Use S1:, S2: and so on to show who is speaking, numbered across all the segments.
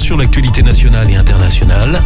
S1: sur l'actualité nationale et internationale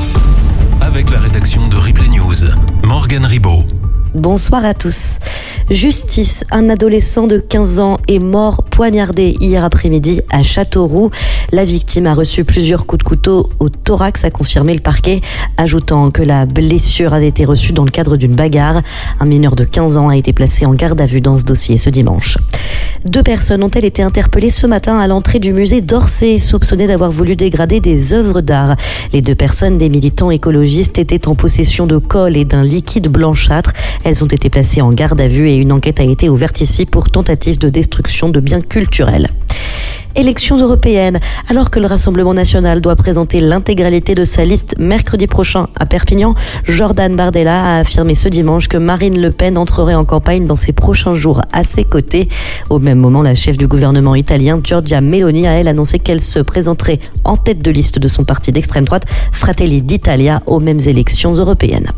S1: avec la rédaction de Replay News. Morgane Ribaud.
S2: Bonsoir à tous. Justice, un adolescent de 15 ans est mort poignardé hier après-midi à Châteauroux. La victime a reçu plusieurs coups de couteau au thorax, a confirmé le parquet, ajoutant que la blessure avait été reçue dans le cadre d'une bagarre. Un mineur de 15 ans a été placé en garde à vue dans ce dossier ce dimanche. 2 personnes ont-elles été interpellées ce matin à l'entrée du musée d'Orsay, soupçonnées d'avoir voulu dégrader des œuvres d'art. Les 2 personnes, des militants écologistes, étaient en possession de colle et d'un liquide blanchâtre. Elles ont été placées en garde à vue et une enquête a été ouverte ici pour tentative de destruction de biens culturels. Élections européennes. Alors que le Rassemblement national doit présenter l'intégralité de sa liste mercredi prochain à Perpignan, Jordan Bardella a affirmé ce dimanche que Marine Le Pen entrerait en campagne dans ces prochains jours à ses côtés. Au même moment, la chef du gouvernement italien, Giorgia Meloni, a elle annoncé qu'elle se présenterait en tête de liste de son parti d'extrême droite, Fratelli d'Italia, aux mêmes élections européennes.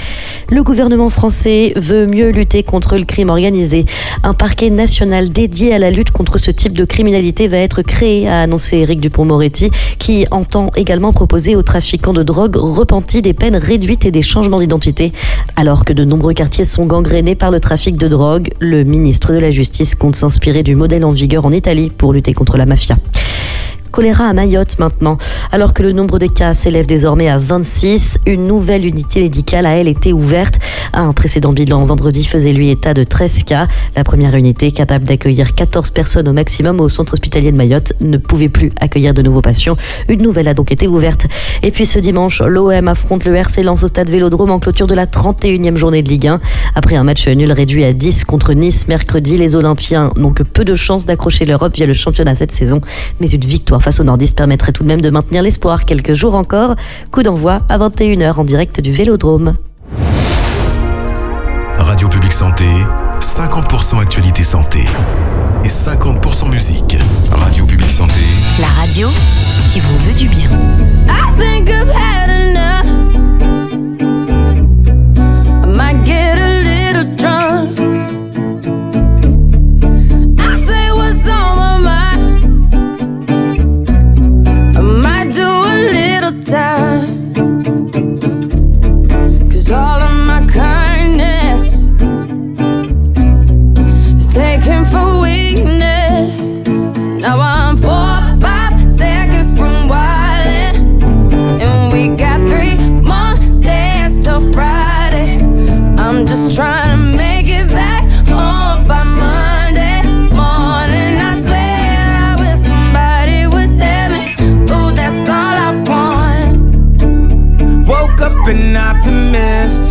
S2: Le gouvernement français veut mieux lutter contre le crime organisé. Un parquet national dédié à la lutte contre ce type de criminalité va être créé, a annoncé Éric Dupond-Moretti, qui entend également proposer aux trafiquants de drogue repentis des peines réduites et des changements d'identité. Alors que de nombreux quartiers sont gangrénés par le trafic de drogue, le ministre de la Justice compte s'inspirer du modèle en vigueur en Italie pour lutter contre la mafia. Choléra à Mayotte maintenant. Alors que le nombre de cas s'élève désormais à 26, une nouvelle unité médicale a elle été ouverte. Un précédent bilan vendredi faisait lui état de 13 cas. La première unité, capable d'accueillir 14 personnes au maximum au centre hospitalier de Mayotte, ne pouvait plus accueillir de nouveaux patients. Une nouvelle a donc été ouverte. Et puis ce dimanche, l'OM affronte le RC Lens au stade Vélodrome en clôture de la 31e journée de Ligue 1. Après un match nul réduit à 10 contre Nice mercredi, les Olympiens n'ont que peu de chances d'accrocher l'Europe via le championnat cette saison. Mais une victoire face aux Nordistes permettrait tout de même de maintenir l'espoir quelques jours encore. Coup d'envoi à 21h en direct du Vélodrome.
S1: Radio Publique Santé, 50% actualité santé et 50% musique. Radio Publique Santé,
S3: la radio qui vous veut du bien.
S4: I think I've had enough. I might get a little drunk. I say what's on my mind. I might do a little time. 'Cause all of my kindness is taken for weakness. Now I'm 4 or 5 seconds from wildin', and we got 3 more days till Friday. I'm just trying to make it back home by Monday morning. I swear I wish somebody would tell me, ooh, that's all I want.
S5: Woke up an optimist.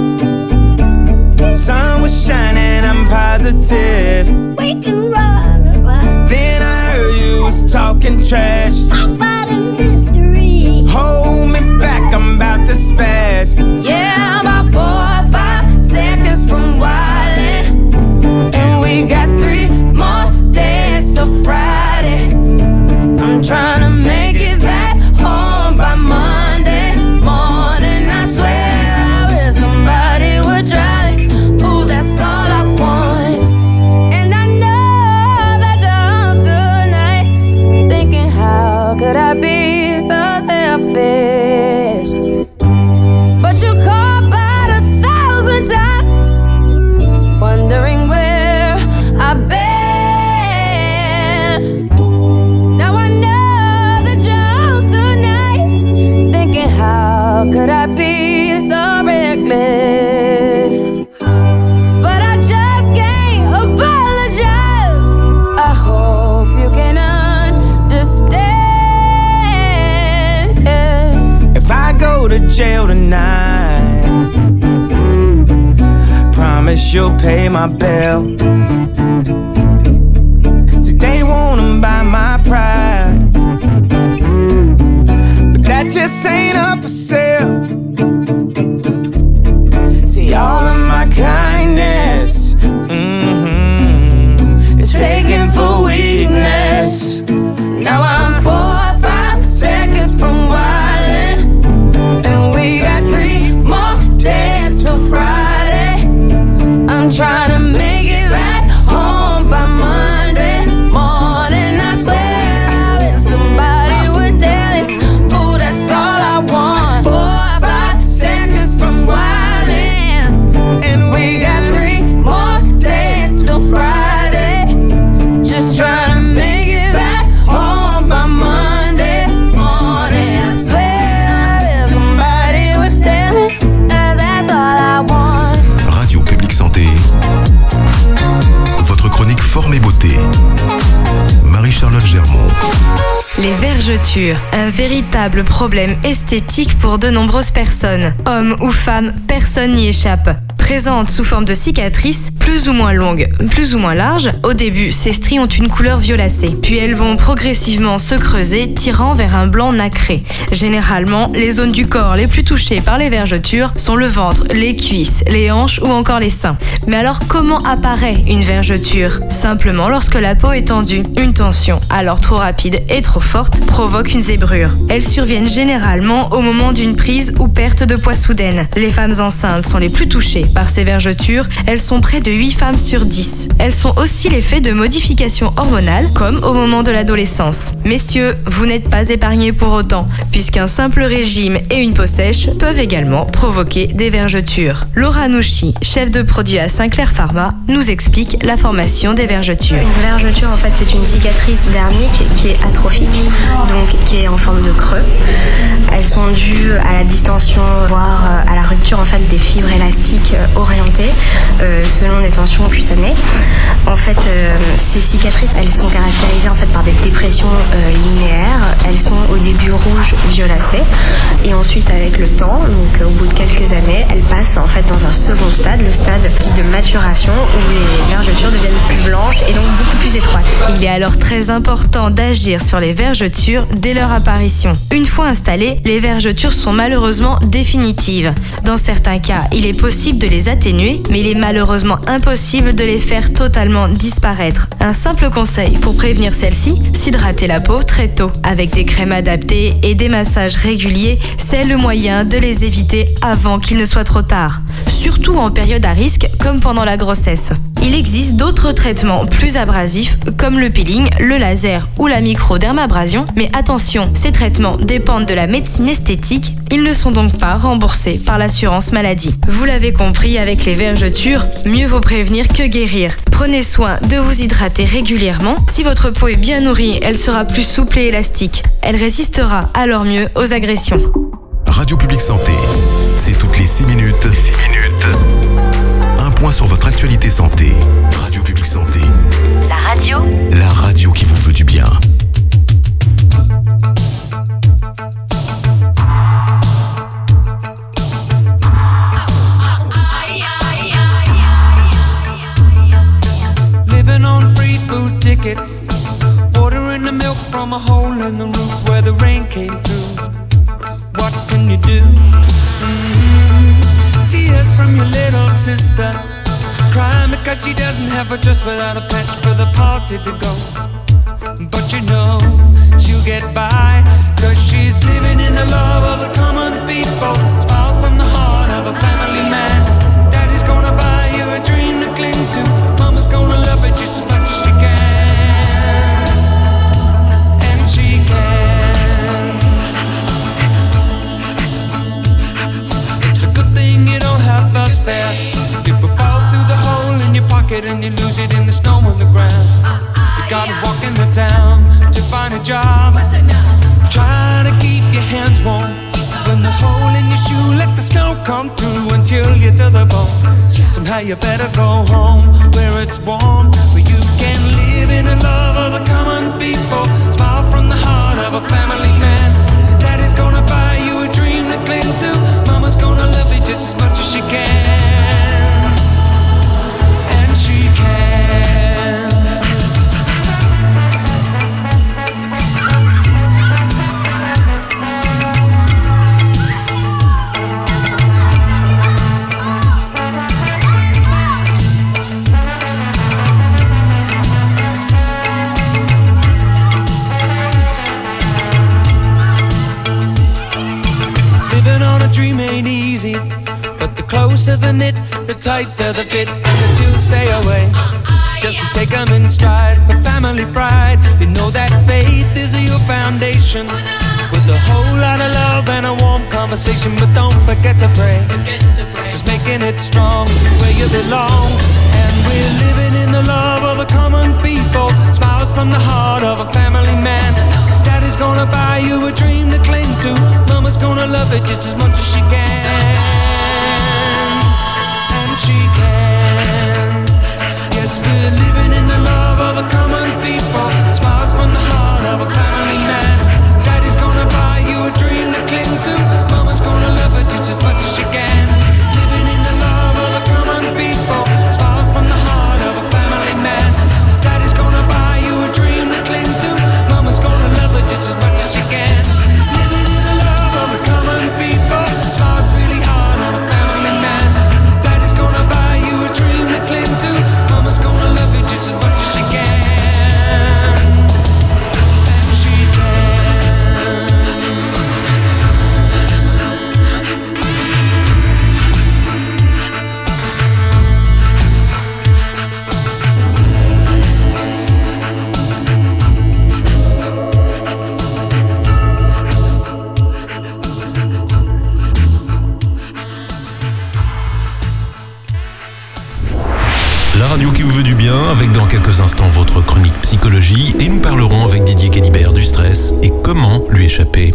S5: Sun was shining, I'm positive.
S4: We can run, run.
S5: Then I heard you was talking trash.
S4: About a mystery.
S5: Hold me back, I'm about to spaz.
S4: Yeah, I'm about 4 or 5 seconds from wildin', and we got 3 more days till Friday. I'm trying to make it back home by Monday morning. I swear I wish somebody would drive me. Ooh, that's all I want. And I know that you're home tonight, thinking how could I be so selfish? But you called about 1,000 times, wondering where I've been. Now I know that you're home tonight, thinking how could I be so reckless? But I just can't apologize. I hope you can understand.
S5: If I go to jail tonight, promise you'll pay my bill. See, they wanna buy my pride, but that just ain't up for sale. See, all of my kindness is taken for weakness. Now I'm 4 or 5 seconds from wildin', and we got 3 more days till Friday. I'm trying to make it back home by Monday morning. I swear I wish somebody would tell it.
S6: Les vergetures, un véritable problème esthétique pour de nombreuses personnes. Hommes ou femmes, personne n'y échappe. Présentes sous forme de cicatrices, plus ou moins longues, plus ou moins larges. Au début, ces stries ont une couleur violacée. Puis elles vont progressivement se creuser, tirant vers un blanc nacré. Généralement, les zones du corps les plus touchées par les vergetures sont le ventre, les cuisses, les hanches ou encore les seins. Mais alors, comment apparaît une vergeture ? Simplement lorsque la peau est tendue. Une tension, alors trop rapide et trop forte, provoque une zébrure. Elles surviennent généralement au moment d'une prise ou perte de poids soudaine. Les femmes enceintes sont les plus touchées par ces vergetures, elles sont près de 8 femmes sur 10. Elles sont aussi l'effet de modifications hormonales, comme au moment de l'adolescence. Messieurs, vous n'êtes pas épargnés pour autant, puisqu'un simple régime et une peau sèche peuvent également provoquer des vergetures. Laura Nouchi, chef de produit à Sinclair Pharma, nous explique la formation des vergetures.
S7: Une vergeture, en fait, c'est une cicatrice dermique qui est atrophique, donc qui est en forme de creux. Elles sont dues à la distension, voire à la rupture en fait des fibres élastiques orientées selon des tensions cutanées. En fait, ces cicatrices, elles sont caractérisées en fait par des dépressions linéaires. Elles sont au début rouges violacées et ensuite avec le temps, donc au bout de quelques années, elles passent en fait dans un second stade, le stade dit de maturation, où les vergetures deviennent plus blanches et donc beaucoup plus étroites.
S6: Il est alors très important d'agir sur les vergetures dès leur apparition. Une fois installées, les vergetures sont malheureusement définitives. Dans certains cas, il est possible de les atténuer, mais il est malheureusement impossible de les faire totalement disparaître. Un simple conseil pour prévenir celles-ci, s'hydrater la peau très tôt. Avec des crèmes adaptées et des massages réguliers, c'est le moyen de les éviter avant qu'il ne soit trop tard. Surtout en période à risque, comme pendant la grossesse. Il existe d'autres traitements plus abrasifs comme le peeling, le laser ou la microdermabrasion, mais attention, ces traitements dépendent de la médecine esthétique, ils ne sont donc pas remboursés par l'assurance maladie. Vous l'avez compris, avec les vergetures, mieux vaut prévenir que guérir. Prenez soin de vous hydrater régulièrement. Si votre peau est bien nourrie, elle sera plus souple et élastique. Elle résistera alors mieux aux agressions.
S1: Radio Publique Santé, c'est toutes les 6 minutes. 6 minutes. Un point sur votre actualité santé. Radio Publique Santé.
S3: La radio.
S1: La radio qui vous veut du bien.
S8: Living on free food tickets, ordering the milk from a hole in the roof where the rain came through. What can you do? Tears from your little sister, crying because she doesn't have a dress without a patch for the party to go. But you know she'll get by, cause she's living in the love of the common people. Smiles from the heart of a family man. Daddy's gonna buy you a dream to cling to. Mama's gonna love it just as much as she can. And she can. It's a good thing you don't have us there. People fall through the hole in your pocket and you lose it in the snow on the ground. You gotta walk in the town to find a job. Try to keep your hands warm. When the hole in your shoe, let the snow come through until you're to the bone. Somehow you better go home where it's warm, where you can live in the love of the common people. Smile from the heart of a family man. Daddy's gonna buy you a dream to cling to. Mama's gonna love you just as much as she can. And she can. Dream ain't easy, but the closer the knit, the tighter the fit, and the chills stay away. Just take them in stride for family pride. You know that faith is your foundation, with a whole lot of love and a warm conversation. But don't forget to pray, just making it strong where you belong. And we're living in the love of the common people. Smiles from the heart of a family man. Daddy's gonna buy you a dream to cling to. Mama's gonna love it just as much as she can. And she can. Yes, we're living in the love of the common people. Smiles from the heart of a family man.
S1: La radio qui vous veut du bien, avec dans quelques instants votre chronique psychologie, et nous parlerons avec Didier Guélibert du stress et comment lui échapper.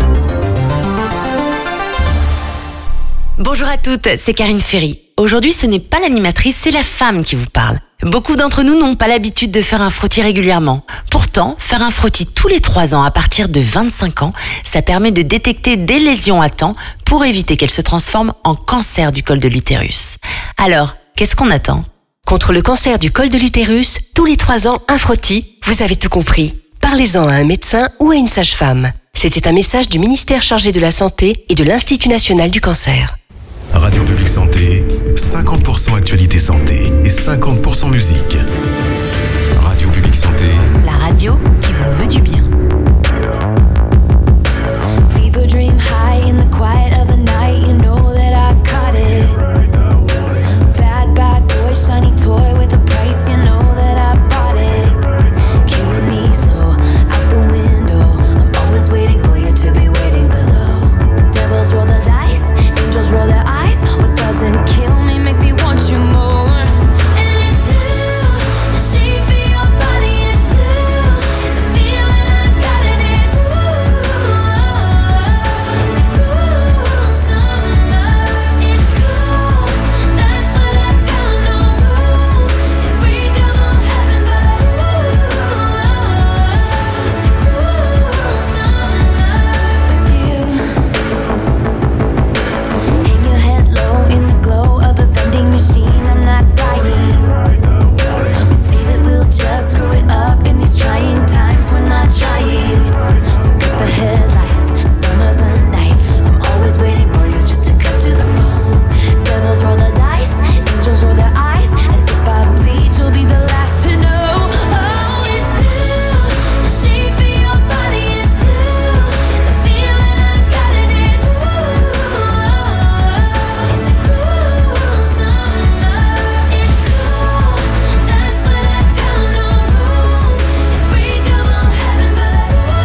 S3: Bonjour à toutes, c'est Karine Ferry. Aujourd'hui, ce n'est pas l'animatrice, c'est la femme qui vous parle. Beaucoup d'entre nous n'ont pas l'habitude de faire un frottis régulièrement. Pourtant, faire un frottis tous les 3 ans à partir de 25 ans, ça permet de détecter des lésions à temps pour éviter qu'elles se transforment en cancer du col de l'utérus. Alors, qu'est-ce qu'on attend ?
S9: Contre le cancer du col de l'utérus, tous les 3 ans, un frottis, vous avez tout compris. Parlez-en à un médecin ou à une sage-femme. C'était un message du ministère chargé de la Santé et de l'Institut national du cancer.
S1: Radio Publique Santé, 50% actualité santé et 50% musique. Radio Publique Santé,
S3: la radio qui vous veut du bien.
S4: People dream high in the quiet of the night. You know that I caught it. Bad, bad boy, shiny toy with a price. You know that I bought it. Killing me slow, out the window. I'm always waiting for you to be waiting below. Devils roll the dice, angels roll their eyes. What doesn't kill me makes me want you more. And it's blue, the shape of your body is blue. The feeling I got and it's it's a cruel summer. It's cool, that's what I tell 'em, no rules. Unbreakable heaven, but it's a cruel summer with you. Hang your head low in the glow of the vending machine. I'm not dying. We say that we'll just screw it up in these trying times. We're not trying. So cut the headlights. Summer's a knife. I'm always waiting for you just to cut to the bone. Devils roll the dice. Angels roll their eyes. And if I bleed, you'll be the last to know. Oh, it's blue. The shape of your body is blue. The feeling I got and it's it's a cruel summer. It's cool, that's what I tell 'em, no rules. Unbreakable heaven, but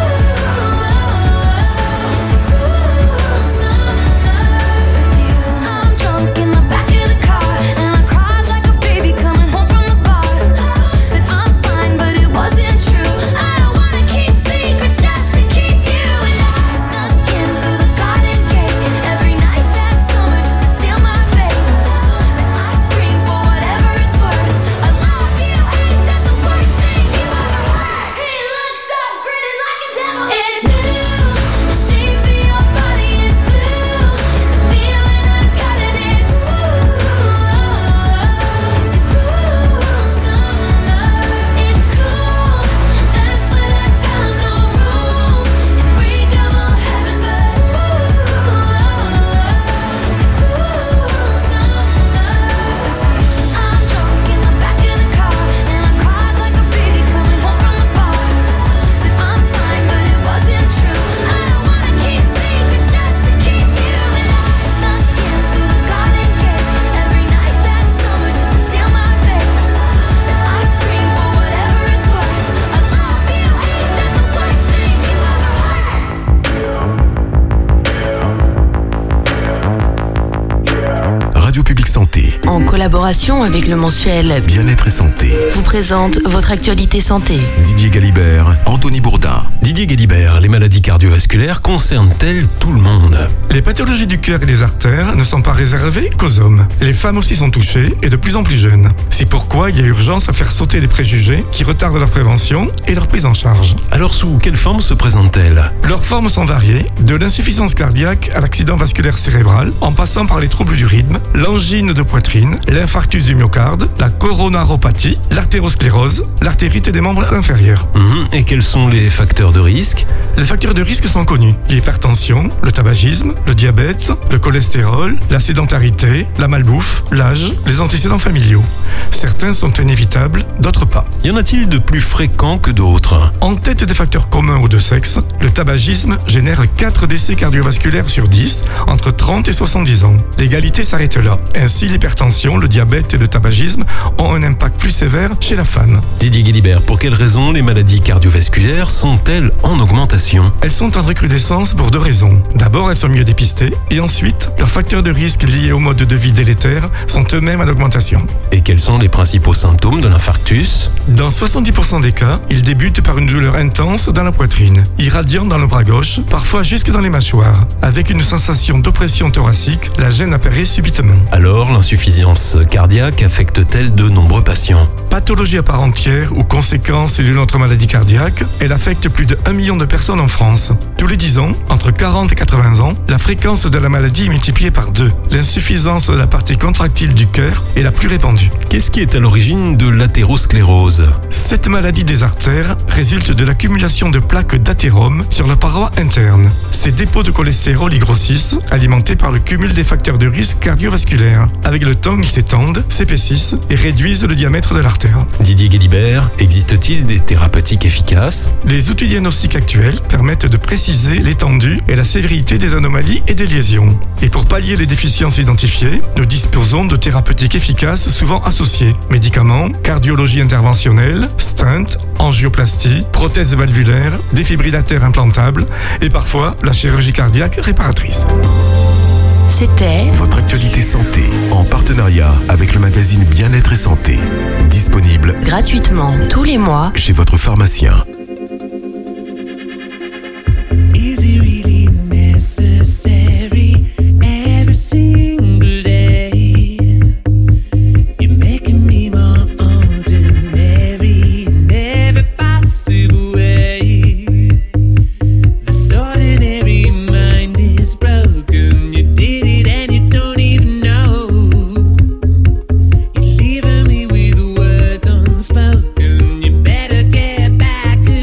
S4: it's a cruel summer with you. I'm drunk in the back of the car, and I cried like a baby coming home from the bar. Said I'm fine, but it wasn't true. I don't wanna keep secrets just to keep you. And I snuck in through the garden gate every night that summer just to seal my fate. Then I scream for whatever it's worth. I love you, ain't that the worst thing you ever heard? He looks so gritty like a devil. It's blue, the shape of your body is blue. The feeling I got and it's it's a cruel summer. It's cool, that's what I tell 'em, no rules. Unbreakable heaven, but it's a cruel summer. I'm drunk in the back of the car, and I cried like a baby coming home from the bar. Said I'm fine, but it wasn't true. I don't wanna keep secrets just to keep you. And I snuck in through the garden gate every night that summer just to seal my fate. Then I scream for whatever it's worth. I love you, ain't that the worst thing you ever heard?
S1: Radio Publique Santé,
S3: En collaboration avec le mensuel
S1: bien-être et santé.
S3: vous présente votre actualité santé.
S1: Didier Guélibert, Anthony Bourdin. Didier Guélibert, les maladies cardiovasculaires concernent-elles tout le monde ?
S10: Les pathologies du cœur et des artères ne sont pas réservées qu'aux hommes. Les femmes aussi sont touchées et de plus en plus jeunes. C'est pourquoi il y a urgence à faire sauter les préjugés qui retardent leur prévention et leur prise en charge.
S1: Alors sous quelle forme se présentent-elles ?
S10: Leurs formes sont variées, de l'insuffisance cardiaque à l'accident vasculaire cérébral, en passant par les troubles du rythme, l'angine de poitrine, l'infarctus du myocarde, la coronaropathie, l'artérosclérose, l'artérite des membres inférieurs.
S1: Et quels sont les facteurs de risque ?
S10: Les facteurs de risque sont connus. L'hypertension, le tabagisme, le diabète, le cholestérol, la sédentarité, la malbouffe, l'âge, les antécédents familiaux. Certains sont inévitables, d'autres pas.
S1: Y en a-t-il de plus fréquents que d'autres ?
S10: En tête des facteurs communs ou de sexe, le tabagisme génère 4 décès cardiovasculaires sur 10 entre 30 et 70 ans. L'égalité s'arrête là. Ainsi, l'hypertension, le diabète et le tabagisme ont un impact plus sévère chez la femme.
S11: Didier Guélibert, pour quelles raisons les maladies cardiovasculaires sont-elles en augmentation?
S10: Elles sont en recrudescence pour 2 raisons. D'abord, elles sont mieux dépistées et ensuite, leurs facteurs de risque liés au mode de vie délétère sont eux-mêmes en augmentation.
S11: Et quels sont les principaux symptômes de l'infarctus?
S10: Dans 70% des cas, il débute par une douleur intense dans la poitrine, irradiante dans le bras gauche, parfois jusque dans les mâchoires. Avec une sensation d'oppression thoracique, la gêne apparaît subitement.
S11: Alors, l'insuffisance cardiaque affecte-t-elle de nombreux patients?
S10: Pathologie à part entière ou conséquence d'une autre maladie cardiaque, elle affecte plus de 1 million de personnes en France. Tous les 10 ans, entre 40 et 80 ans, la fréquence de la maladie est multipliée par 2. L'insuffisance de la partie contractile du cœur est la plus répandue.
S11: Qu'est-ce qui est à l'origine de l'athérosclérose?
S10: Cette maladie des artères résulte de l'accumulation de plaques d'athérome sur la paroi interne. Ces dépôts de cholestérol y grossissent, alimentés par le cumul des facteurs de risque cardiovasculaires. Avec le temps, ils s'étendent, s'épaississent et réduisent le diamètre de l'artère.
S11: Didier Guélibert, existe-t-il des thérapeutiques efficaces?
S10: Les outils diagnostiques actuels permettent de préciser l'étendue et la sévérité des anomalies et des lésions. Et pour pallier les déficiences identifiées, nous disposons de thérapeutiques efficaces souvent associées. Médicaments, cardiologie interventionnelle, stent, angioplastie, prothèses valvulaires, défibrillateurs implantables et parfois la chirurgie cardiaque réparatrice.
S3: C'était
S1: Votre actualité santé, en partenariat avec le magazine Bien-être et Santé. Disponible
S3: gratuitement tous les mois
S1: chez votre pharmacien.
S8: Is it really necessary every single day? You're making me more ordinary in every possible way. This ordinary mind is broken. You did it and you don't even know. You're leaving me with words unspoken. You better get back.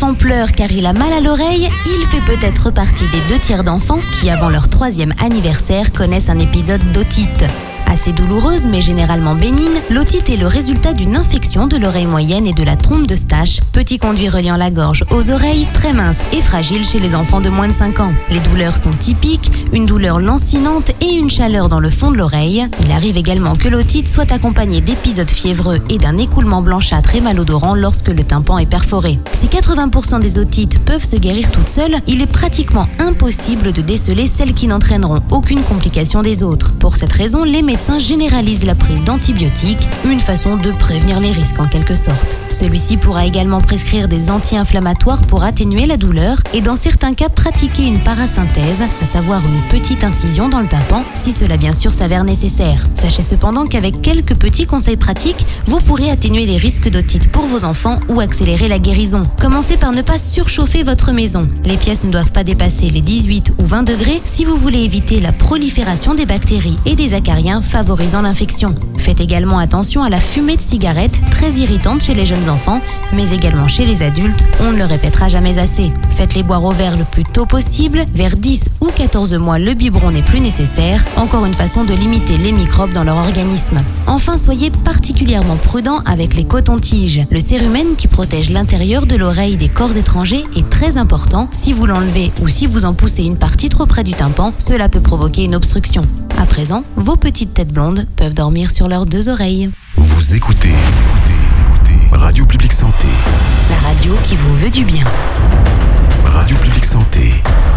S12: enfant pleure car il a mal à l'oreille, il fait peut-être partie des 2/3 d'enfants qui, avant leur 3e anniversaire, connaissent un épisode d'otite. Assez douloureuse mais généralement bénigne, l'otite est le résultat d'une infection de l'oreille moyenne et de la trompe d'Eustache, petit conduit reliant la gorge aux oreilles, très mince et fragile chez les enfants de moins de 5 ans. Les douleurs sont typiques, une douleur lancinante et une chaleur dans le fond de l'oreille. Il arrive également que l'otite soit accompagnée d'épisodes fiévreux et d'un écoulement blanchâtre et malodorant lorsque le tympan est perforé. Si 80% des otites peuvent se guérir toutes seules, il est pratiquement impossible de déceler celles qui n'entraîneront aucune complication des autres. Pour cette raison, les médecins généralisent la prise d'antibiotiques, une façon de prévenir les risques en quelque sorte. Celui-ci pourra également prescrire des anti-inflammatoires pour atténuer la douleur et dans certains cas pratiquer une parasynthèse, à savoir une petite incision dans le tympan, si cela bien sûr s'avère nécessaire. Sachez cependant qu'avec quelques petits conseils pratiques, vous pourrez atténuer les risques d'otite pour vos enfants ou accélérer la guérison. Commencez par ne pas surchauffer votre maison. Les pièces ne doivent pas dépasser les 18 ou 20 degrés si vous voulez éviter la prolifération des bactéries et des acariens favorisant l'infection. Faites également attention à la fumée de cigarette, très irritante chez les jeunes enfants, mais également chez les adultes, on ne le répétera jamais assez. Faites-les boire au verre le plus tôt possible, vers 10 ou 14 mois le biberon n'est plus nécessaire, encore une façon de limiter les microbes dans leur organisme. Enfin, soyez particulièrement prudent avec les cotons-tiges. Le cérumen qui protège l'intérieur de l'oreille des corps étrangers est très important. Si vous l'enlevez ou si vous en poussez une partie trop près du tympan, cela peut provoquer une obstruction. À présent, vos petites têtes blondes peuvent dormir sur leurs 2 oreilles.
S1: Vous écoutez Radio Publique Santé.
S12: La radio qui vous veut du bien.
S1: Radio Publique Santé.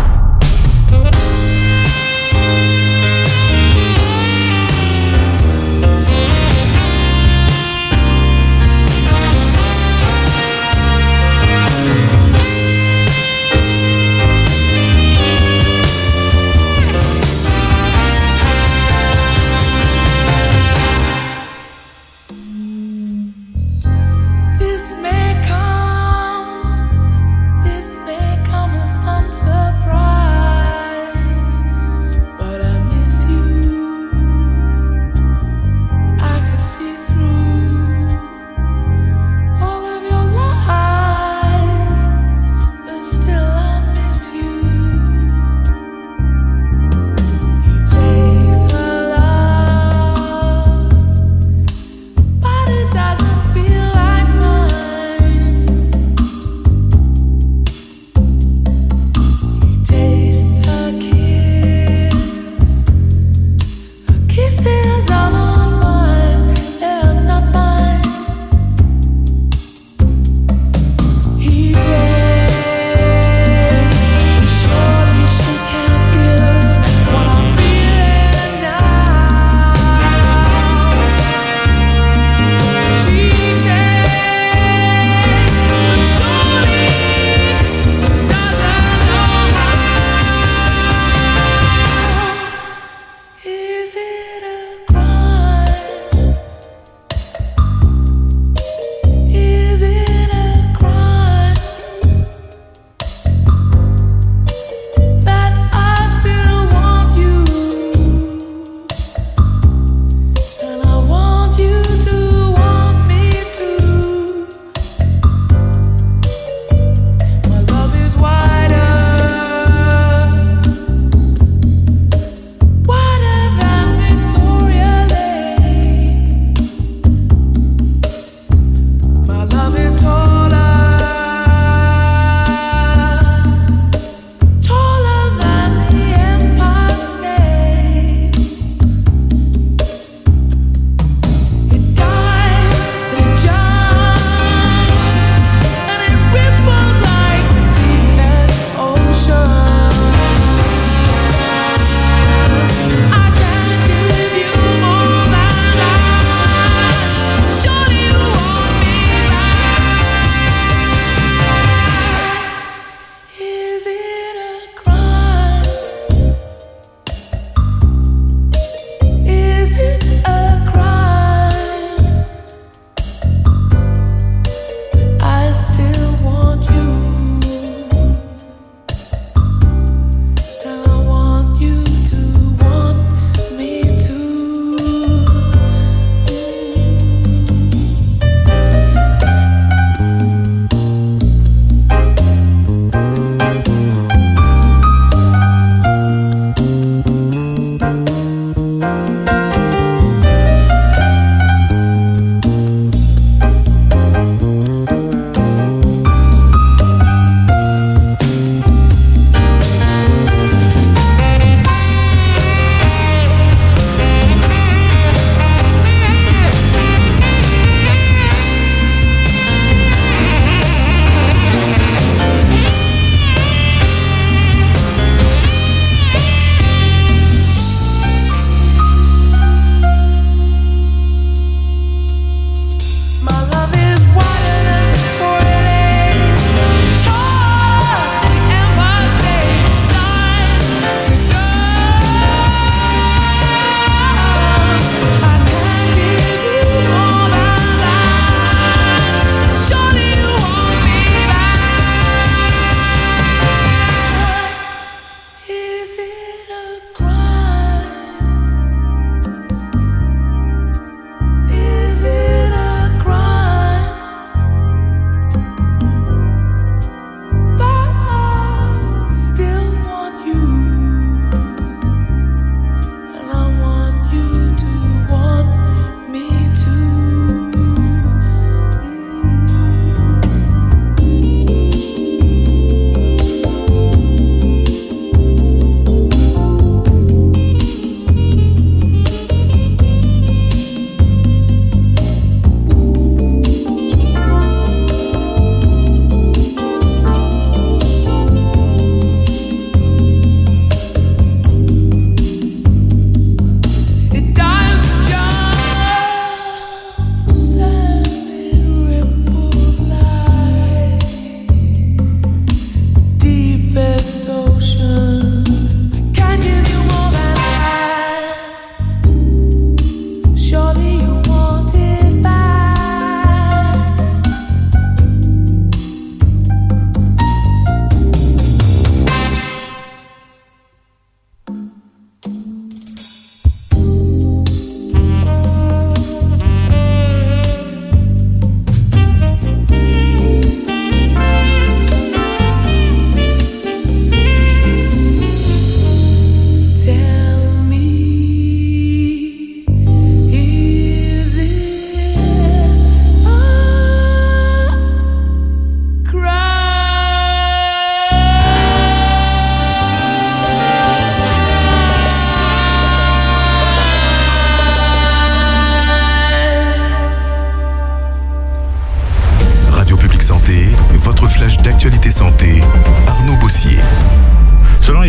S5: This may come as some surprise.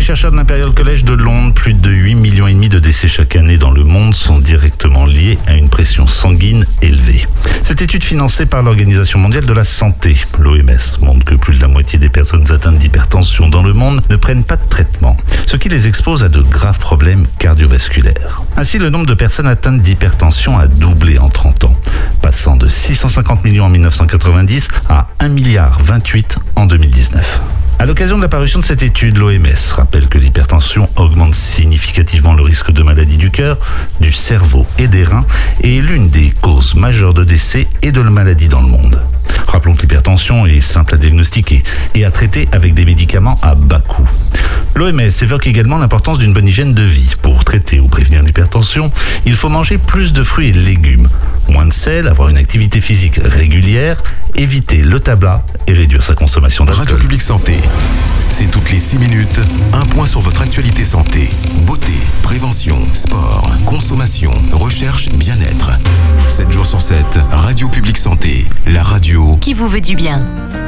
S13: chercheurs de l'Imperial College de Londres, plus de 8,5 millions de décès chaque année dans le monde sont directement liés à une pression sanguine élevée. Cette étude financée par l'Organisation mondiale de la santé, l'OMS, montre que plus de la moitié des personnes atteintes d'hypertension dans le monde ne prennent pas de traitement, ce qui les expose à de graves problèmes cardiovasculaires. Ainsi, le nombre de personnes atteintes d'hypertension a doublé en 30 ans, passant de 650 millions en 1990 à 1,28 milliard en 2019. À l'occasion de la parution de cette étude, l'OMS rappelle que l'hypertension augmente significativement le risque de maladies du cœur, du cerveau et des reins et est l'une des causes majeures de décès et de maladies dans le monde. Rappelons que l'hypertension est simple à diagnostiquer et à traiter avec des médicaments à bas coût. L'OMS évoque également l'importance d'une bonne hygiène de vie. Pour traiter ou prévenir l'hypertension, il faut manger plus de fruits et de légumes, moins de sel, avoir une activité physique régulière, éviter le tabac et réduire sa consommation d'alcool.
S1: Radio Public Santé, c'est toutes les 6 minutes, un point sur votre actualité santé. Beauté, prévention, sport, consommation, recherche, bien-être. 7 jours sur 7, Radio Public Santé, la radio
S12: qui vous veut du bien.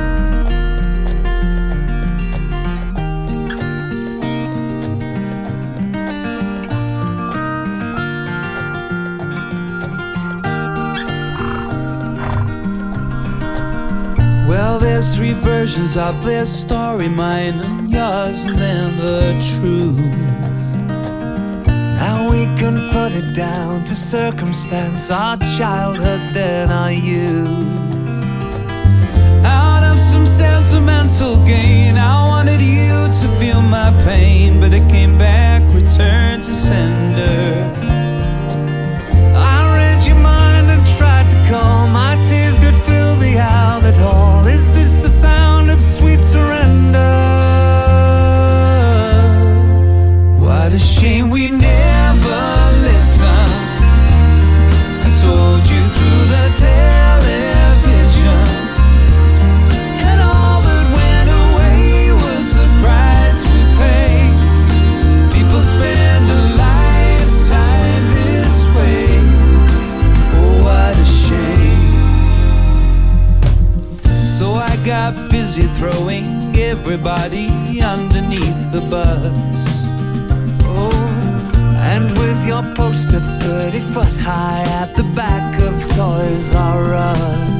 S8: Well, there's 3 versions of this story, mine and yours, and then the truth. Now we can put it down to circumstance, our childhood, then our youth. Out of some sentimental gain, I wanted you to feel my pain, but it came back, returned to sender. I read your mind and tried to calm, my tears could fill the outlet hall. Is this the sound of sweet surrender? What a shame we never listened. I told you through the television, and all that went away was the price we pay. People spend a lifetime this way. Oh, what a shame. So I got busy throwing everybody underneath the bus. And with your poster 30 foot high at the back of Toys R Us,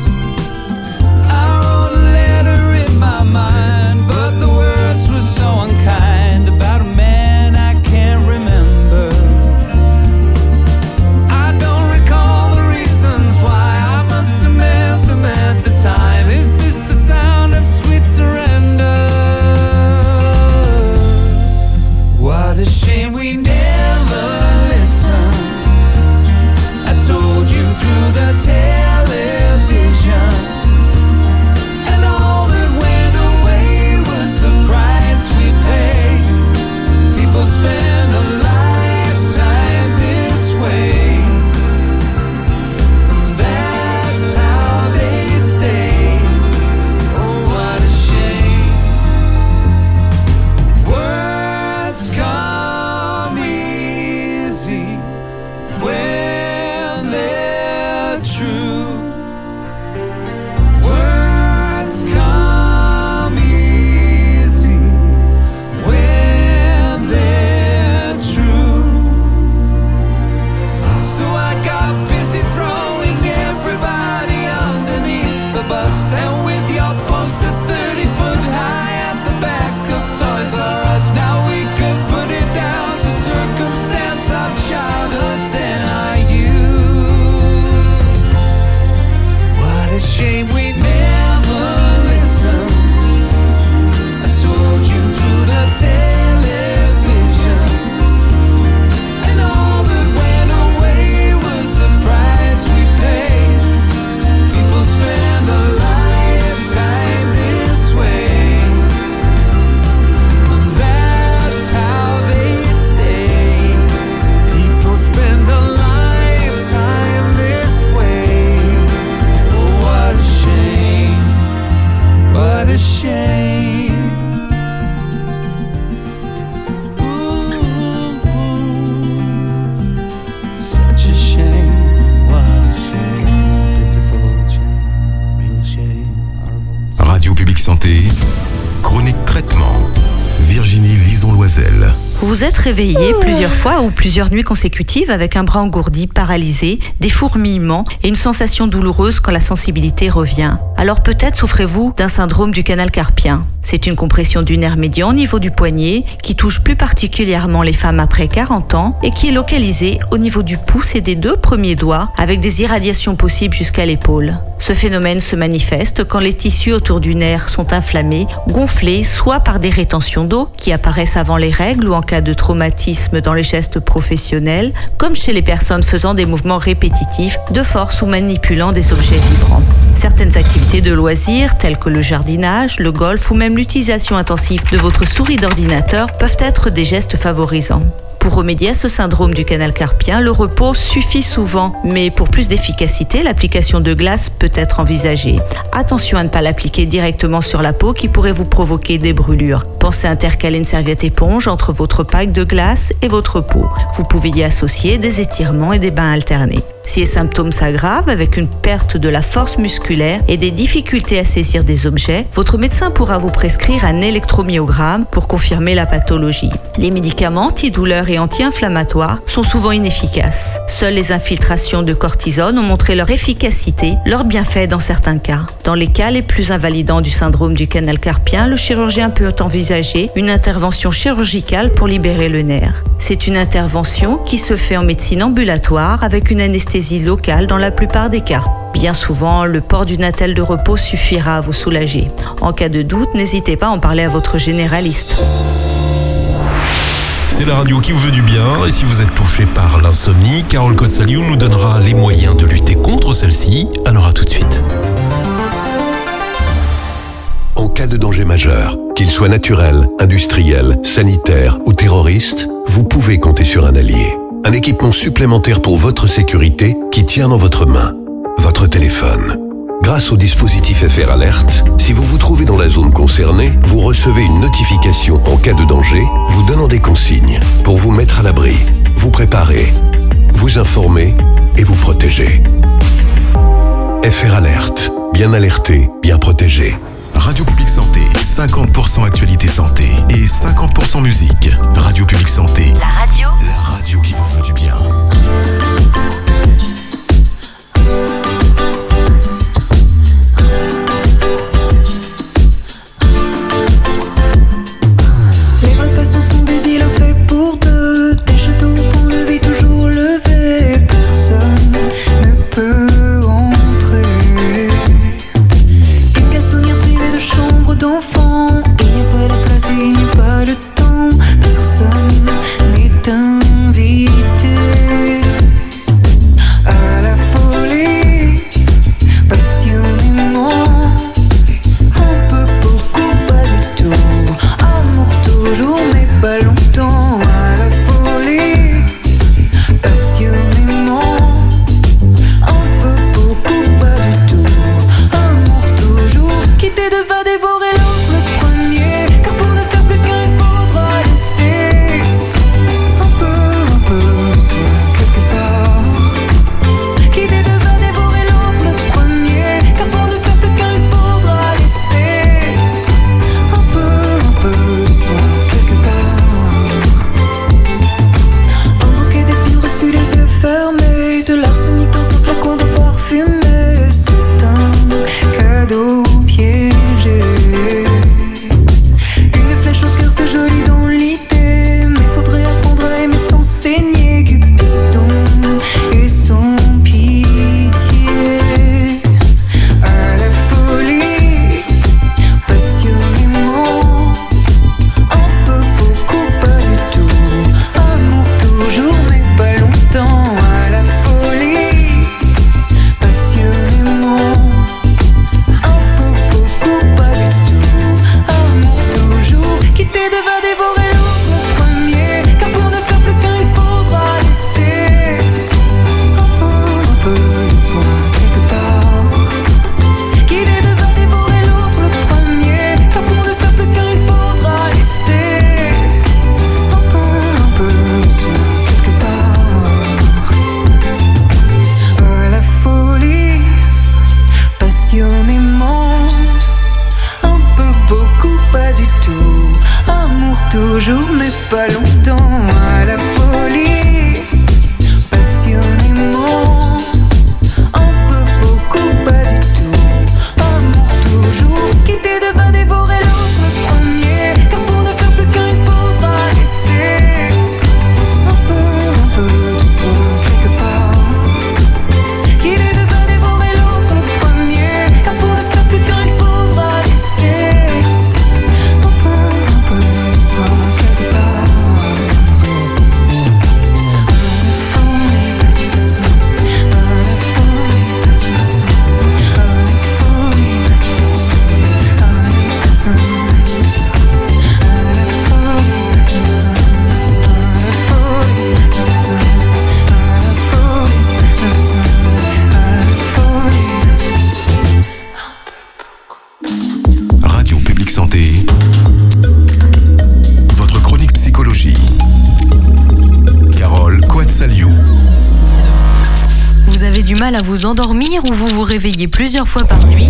S8: I wrote a letter in my mind, but the words were so unkind, about a man I can't remember. I don't recall the reasons why, I must have meant them at the time. Is this the sound of sweet surrender? What a shame we never listened. I told you through the television, and all that went away was the
S1: Mademoiselle.
S14: Vous vous êtes réveillé plusieurs fois ou plusieurs nuits consécutives avec un bras engourdi, paralysé, des fourmillements et une sensation douloureuse quand la sensibilité revient. Alors peut-être souffrez-vous d'un syndrome du canal carpien. C'est une compression du nerf médian au niveau du poignet qui touche plus particulièrement les femmes après 40 ans et qui est localisée au niveau du pouce et des 2 premiers doigts avec des irradiations possibles jusqu'à l'épaule. Ce phénomène se manifeste quand les tissus autour du nerf sont inflammés, gonflés, soit par des rétentions d'eau qui apparaissent avant les règles ou en cas de traumatisme dans les gestes professionnels, comme chez les personnes faisant des mouvements répétitifs de force ou manipulant des objets vibrants. Certaines activités de loisirs, telles que le jardinage, le golf ou même l'utilisation intensive de votre souris d'ordinateur peuvent être des gestes favorisants. Pour remédier à ce syndrome du canal carpien, le repos suffit souvent, mais pour plus d'efficacité, l'application de glace peut être envisagée. Attention à ne pas l'appliquer directement sur la peau qui pourrait vous provoquer des brûlures. Pensez à intercaler une serviette éponge entre votre pack de glace et votre peau. Vous pouvez y associer des étirements et des bains alternés. Si les symptômes s'aggravent avec une perte de la force musculaire et des difficultés à saisir des objets, votre médecin pourra vous prescrire un électromyogramme pour confirmer la pathologie. Les médicaments antidouleurs et anti-inflammatoires sont souvent inefficaces. Seules les infiltrations de cortisone ont montré leur efficacité, leur bienfait dans certains cas. Dans les cas les plus invalidants du syndrome du canal carpien, le chirurgien peut envisager une intervention chirurgicale pour libérer le nerf. C'est une intervention qui se fait en médecine ambulatoire avec une anesthésie locale dans la plupart des cas. Bien souvent, le port d'une attelle de repos suffira à vous soulager. En cas de doute, n'hésitez pas à en parler à votre généraliste.
S11: C'est la radio qui vous veut du bien, et si vous êtes touché par l'insomnie, Carole Kotsaliou nous donnera les moyens de lutter contre celle-ci. Alors à tout de suite.
S1: En cas de danger majeur, qu'il soit naturel, industriel, sanitaire ou terroriste, vous pouvez compter sur un allié. Un équipement supplémentaire pour votre sécurité qui tient dans votre main, votre téléphone. Grâce au dispositif FR Alert, si vous vous trouvez dans la zone concernée, vous recevez une notification en cas de danger, vous donnant des consignes pour vous mettre à l'abri, vous préparer, vous informer et vous protéger. FR Alert, bien alerté, bien protégé. Radio Publique Santé, 50% actualité santé et 50% musique. Radio Publique Santé. La radio qui vous veut du bien.
S5: Les repas sont des îlots faits pour deux, des châteaux pour lever toujours levé. Personne ne peut entrer. Une garçonnière privée de chambre d'enfant. Il n'y a pas de place et il n'y a pas de temps. Personne n'est invité à la folie. Passionnément, un peu, beaucoup, pas du tout. Amour toujours mais pas longtemps. À la folie, passionnément, un peu, beaucoup, pas du tout. Amour toujours, quitter devant dévorer l'autre le premier. Car pour ne faire plus qu'un il faudra laisser un peu de soi quelque part. Quitter devant dévorer l'autre le premier. Car pour ne faire plus qu'un il faudra laisser un peu de soi quelque part.
S15: toujours mais pas longtemps à la folie. Passionnément, un peu, beaucoup, pas du tout. Amour toujours, quitter devant dévorer l'autre le premier. Car pour ne faire plus qu'un, il faudra laisser un peu de soi quelque part. Quitter devant dévorer l'autre le premier. Car pour ne faire plus qu'un, il faudra laisser un peu de soi quelque part.
S1: Radio Publique Santé, votre chronique psychologie. Carole Coatsaliou.
S6: Vous avez du mal à vous endormir ou vous vous réveillez plusieurs fois par nuit?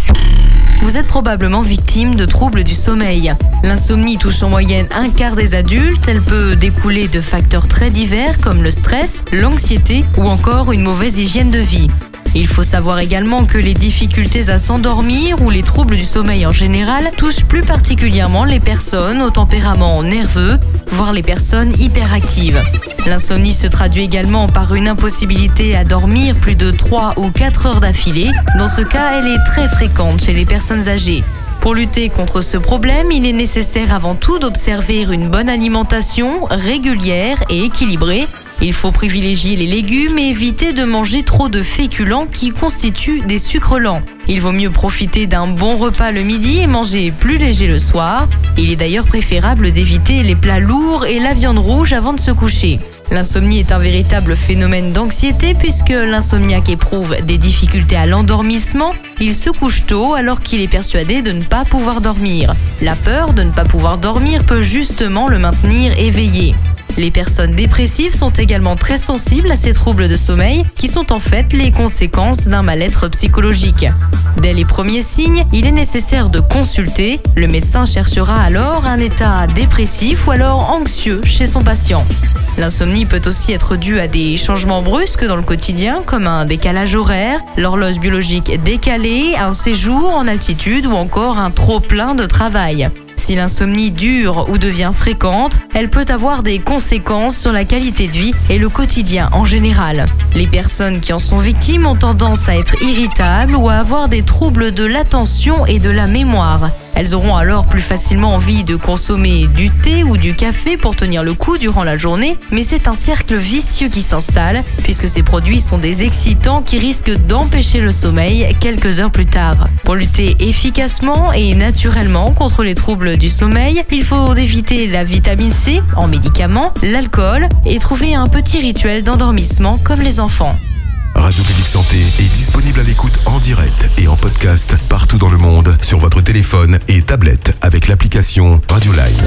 S6: Vous êtes probablement victime de troubles du sommeil. L'insomnie touche en moyenne un quart des adultes. Elle peut découler de facteurs très divers comme le stress, l'anxiété ou encore une mauvaise hygiène de vie. Il faut savoir également que les difficultés à s'endormir ou les troubles du sommeil en général touchent plus particulièrement les personnes au tempérament nerveux, voire les personnes hyperactives. L'insomnie se traduit également par une impossibilité à dormir plus de 3 ou 4 heures d'affilée. Dans ce cas, elle est très fréquente chez les personnes âgées. Pour lutter contre ce problème, il est nécessaire avant tout d'observer une bonne alimentation régulière et équilibrée. Il faut privilégier les légumes et éviter de manger trop de féculents qui constituent des sucres lents. Il vaut mieux profiter d'un bon repas le midi et manger plus léger le soir. Il est d'ailleurs préférable d'éviter les plats lourds et la viande rouge avant de se coucher. L'insomnie est un véritable phénomène d'anxiété puisque l'insomniaque éprouve des difficultés à l'endormissement. Il se couche tôt alors qu'il est persuadé de ne pas pouvoir dormir. La peur de ne pas pouvoir dormir peut justement le maintenir éveillé. Les personnes dépressives sont également très sensibles à ces troubles de sommeil qui sont en fait les conséquences d'un mal-être psychologique. Dès les premiers signes, il est nécessaire de consulter. Le médecin cherchera alors un état dépressif ou alors anxieux chez son patient. L'insomnie peut aussi être due à des changements brusques dans le quotidien comme un décalage horaire, l'horloge biologique décalée, un séjour en altitude ou encore un trop-plein de travail. Si l'insomnie dure ou devient fréquente, elle peut avoir des conséquences sur la qualité de vie et le quotidien en général. Les personnes qui en sont victimes ont tendance à être irritables ou à avoir des troubles de l'attention et de la mémoire. Elles auront alors plus facilement envie de consommer du thé ou du café pour tenir le coup durant la journée, mais c'est un cercle vicieux qui s'installe puisque ces produits sont des excitants qui risquent d'empêcher le sommeil quelques heures plus tard. Pour lutter efficacement et naturellement contre les troubles du sommeil, il faut éviter la vitamine C en médicaments, l'alcool et trouver un petit rituel d'endormissement comme les enfants.
S1: Radio Publique Santé est disponible à l'écoute en direct et en podcast partout dans le monde sur votre téléphone et tablette avec l'application Radioline.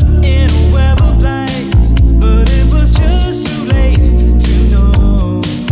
S8: But it was just too late to know.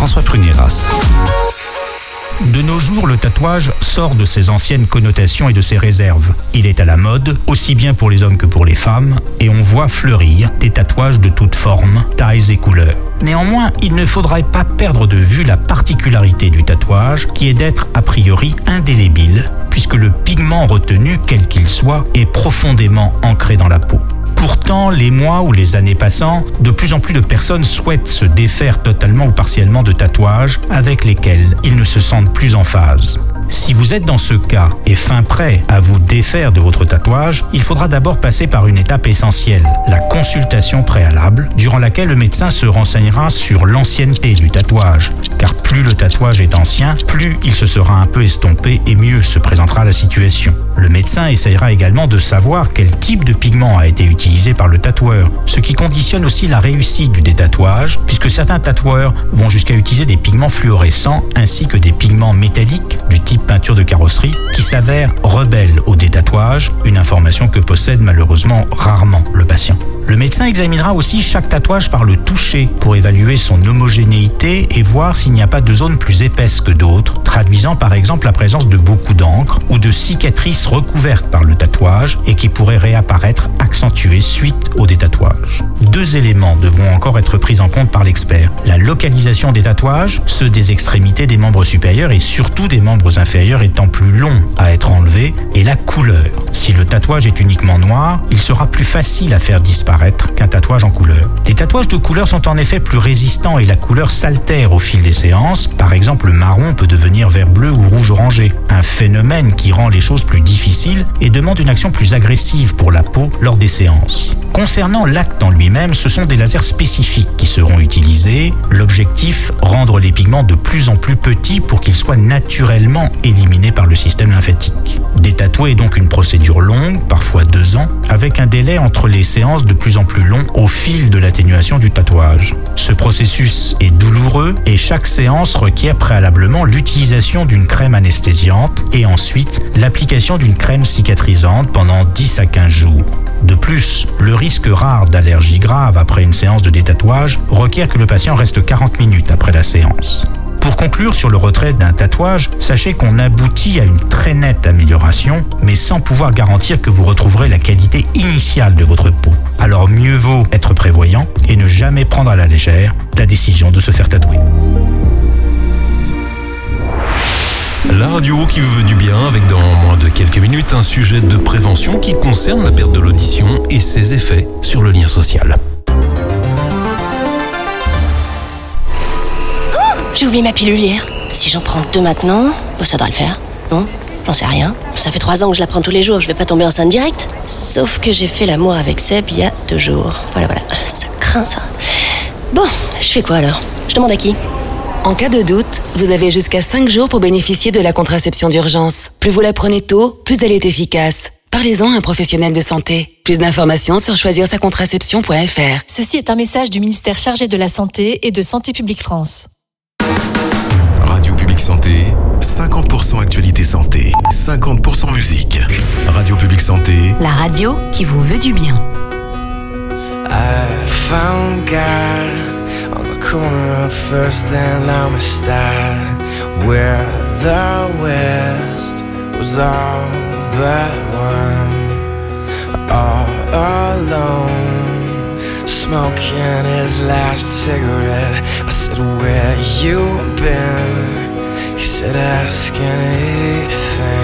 S16: François Prunéras. De nos jours, le tatouage sort de ses anciennes connotations et de ses réserves. Il est à la mode, aussi bien pour les hommes que pour les femmes, et on voit fleurir des tatouages de toutes formes, tailles et couleurs. Néanmoins, il ne faudrait pas perdre de vue la particularité du tatouage, qui est d'être a priori indélébile, puisque le pigment retenu, quel qu'il soit, est profondément ancré dans la peau. Pourtant, les mois ou les années passant, de plus en plus de personnes souhaitent se défaire totalement ou partiellement de tatouages avec lesquels ils ne se sentent plus en phase. Si vous êtes dans ce cas et fin prêt à vous défaire de votre tatouage, il faudra d'abord passer par une étape essentielle, la consultation préalable, durant laquelle le médecin se renseignera sur l'ancienneté du tatouage, car plus le tatouage est ancien, plus il se sera un peu estompé et mieux se présentera la situation. Le médecin essayera également de savoir quel type de pigment a été utilisé par le tatoueur, ce qui conditionne aussi la réussite du détatouage, puisque certains tatoueurs vont jusqu'à utiliser des pigments fluorescents ainsi que des pigments métalliques du type peinture de carrosserie qui s'avèrent rebelles au détatouage, une information que possède malheureusement rarement le patient. Le médecin examinera aussi chaque tatouage par le toucher pour évaluer son homogénéité et voir s'il n'y a pas de zones plus épaisses que d'autres, traduisant par exemple la présence de beaucoup d'encre ou de cicatrices recouvertes par le tatouage et qui pourraient réapparaître accentuées suite au détatouage. Deux éléments devront encore être pris en compte par l'expert: la localisation des tatouages, ceux des extrémités des membres supérieurs et surtout des membres inférieurs étant plus longs à être enlevés, et la couleur. Si le tatouage est uniquement noir, il sera plus facile à faire disparaître qu'un tatouage en couleur. Les tatouages de couleur sont en effet plus résistants et la couleur s'altère au fil des séances. Par exemple, le marron peut devenir vert bleu ou rouge orangé, un phénomène qui rend les choses plus difficiles et demande une action plus agressive pour la peau lors des séances. Concernant l'acte en lui-même, ce sont des lasers spécifiques qui seront utilisés. L'objectif, rendre les pigments de plus en plus petits pour qu'ils soient naturellement éliminés par le système lymphatique. Détatouer est donc une procédure longue, parfois 2 ans, avec un délai entre les séances de plus en plus long au fil de l'atténuation du tatouage. Ce processus est douloureux et chaque séance requiert préalablement l'utilisation d'une crème anesthésiante et ensuite l'application d'une crème cicatrisante pendant 10 à 15 jours. De plus, le risque rare d'allergie grave après une séance de détatouage requiert que le patient reste 40 minutes après la séance. Pour conclure sur le retrait d'un tatouage, sachez qu'on aboutit à une très nette amélioration, mais sans pouvoir garantir que vous retrouverez la qualité initiale de votre peau. Alors mieux vaut être prévoyant et ne jamais prendre à la légère la décision de se faire tatouer.
S11: La radio qui vous veut du bien, avec dans moins de quelques minutes un sujet de prévention qui concerne la perte de l'audition et ses effets sur le lien social.
S17: J'ai oublié ma pilule hier. Si j'en prends 2 maintenant, ça devrait le faire. Non, j'en sais rien. Ça fait 3 ans que je la prends tous les jours, je vais pas tomber enceinte direct. Sauf que j'ai fait l'amour avec Seb il y a 2 jours. Voilà, ça craint ça. Bon, je fais quoi alors? Je demande à qui?
S18: En cas de doute, vous avez jusqu'à 5 jours pour bénéficier de la contraception d'urgence. Plus vous la prenez tôt, plus elle est efficace. Parlez-en à un professionnel de santé. Plus d'informations sur choisirsacontraception.fr.
S19: Ceci est un message du ministère chargé de la Santé et de Santé publique France.
S1: Radio Publique Santé, 50% actualité santé, 50% musique. Radio Publique Santé,
S12: la radio qui vous veut du bien.
S20: I found God on the corner of First and Amistad, where the West was all but one, all alone, smoking his last cigarette. I said, where you been? He said, ask anything.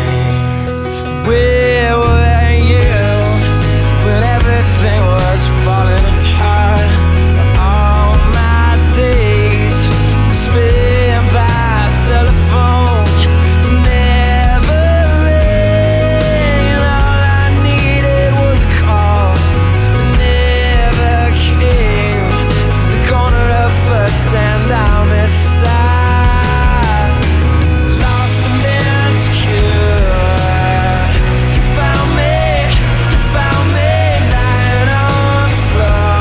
S20: Where were you when everything was falling apart? All my days spent by telephone. You never rang. All I needed was a call that never came. To the corner of First and Amistad, lost and insecure. You found me lying on the floor.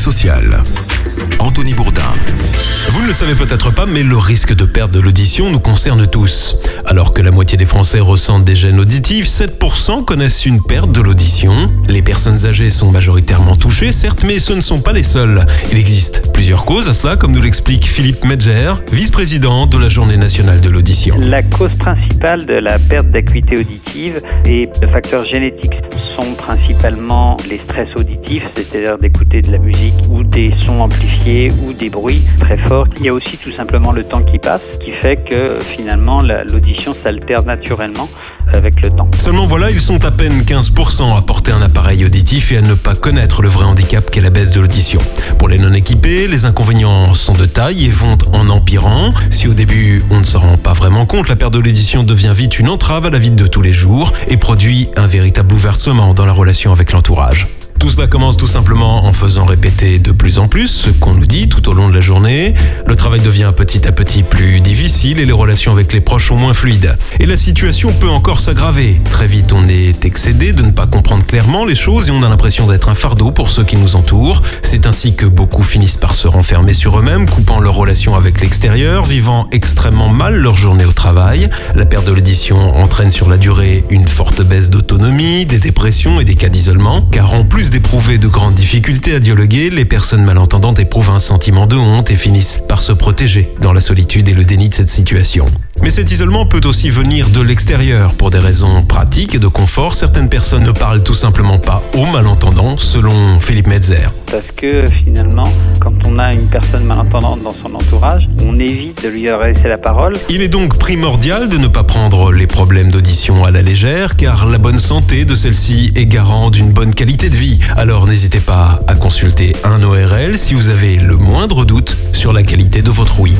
S1: social. Anthony Bourdin.
S11: Vous ne le savez peut-être pas, mais le risque de perte de l'audition nous concerne tous. Alors que la moitié des Français ressentent des gênes auditives, 7% connaissent une perte de l'audition. Les personnes âgées sont majoritairement touchées, certes, mais ce ne sont pas les seules. Il existe plusieurs causes à cela, comme nous l'explique Philippe Metzger, vice-président de la Journée nationale de l'audition.
S21: La cause principale de la perte d'acuité auditive et de facteurs génétiques sont principalement les stress auditifs, c'est-à-dire d'écouter de la musique ou des sons amplifiés ou des bruits très forts. Il y a aussi tout simplement le temps qui passe, qui fait que finalement l'audition s'altère naturellement avec le temps.
S11: Seulement voilà, ils sont à peine 15% à porter un appareil auditif et à ne pas connaître le vrai handicap qu'est la baisse de l'audition. Pour les non-équipés, les inconvénients sont de taille et vont en empirant. Si au début on ne se rend pas vraiment compte, la perte de l'audition devient vite une entrave à la vie de tous les jours et produit un véritable bouleversement dans la relation avec l'entourage. Tout cela commence tout simplement en faisant répéter de plus en plus ce qu'on nous dit tout au long de la journée. Le travail devient petit à petit plus difficile et les relations avec les proches sont moins fluides. Et la situation peut encore s'aggraver. Très vite, on est excédé de ne pas comprendre clairement les choses et on a l'impression d'être un fardeau pour ceux qui nous entourent. C'est ainsi que beaucoup finissent par se renfermer sur eux-mêmes, coupant leurs relations avec l'extérieur, vivant extrêmement mal leur journée au travail. La perte de l'audition entraîne sur la durée une forte baisse d'autonomie, des dépressions et des cas d'isolement, car en plus d'éprouver de grandes difficultés à dialoguer, les personnes malentendantes éprouvent un sentiment de honte et finissent par se protéger dans la solitude et le déni de cette situation. Mais cet isolement peut aussi venir de l'extérieur. Pour des raisons pratiques et de confort, certaines personnes ne parlent tout simplement pas aux malentendants, selon Philippe Metzger.
S21: Parce que finalement, quand on a une personne malentendante dans son entourage, on évite de lui adresser la parole.
S11: Il est donc primordial de ne pas prendre les problèmes d'audition à la légère, car la bonne santé de celle-ci est garant d'une bonne qualité de vie. Alors n'hésitez pas à consulter un ORL si vous avez le moindre doute sur la qualité de votre ouïe.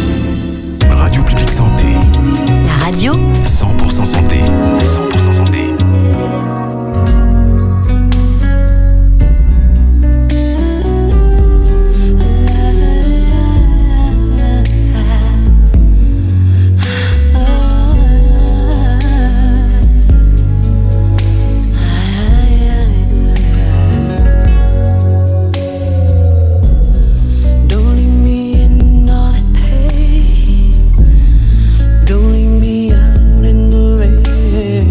S1: Radio Publique Santé.
S12: La radio
S1: 100% santé. 100% santé.
S15: Don't leave me out in the rain.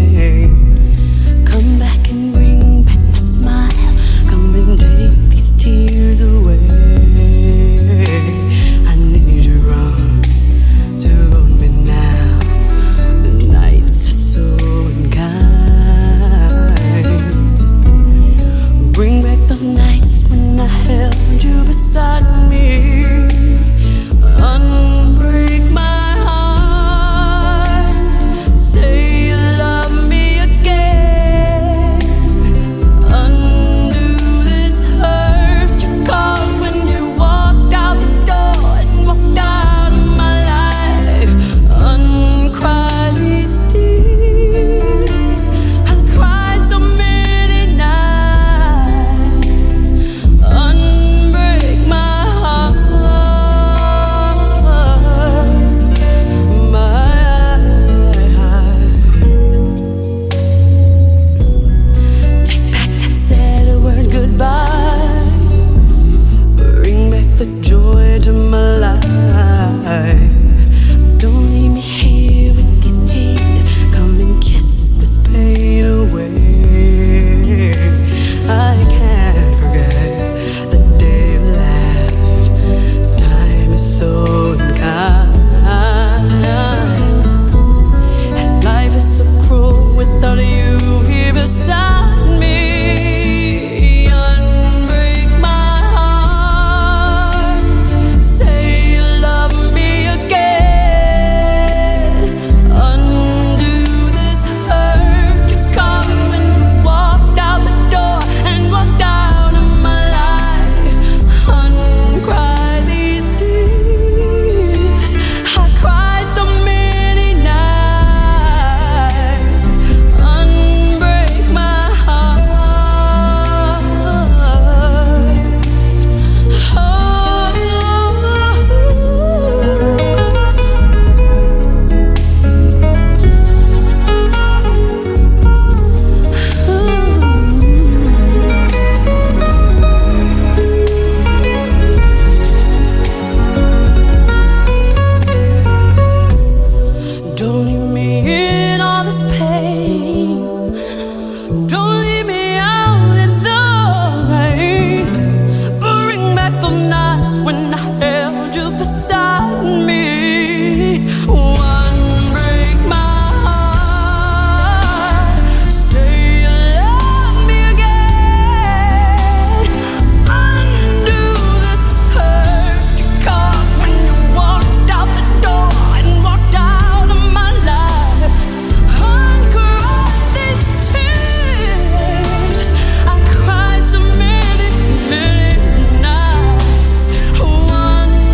S15: qu'une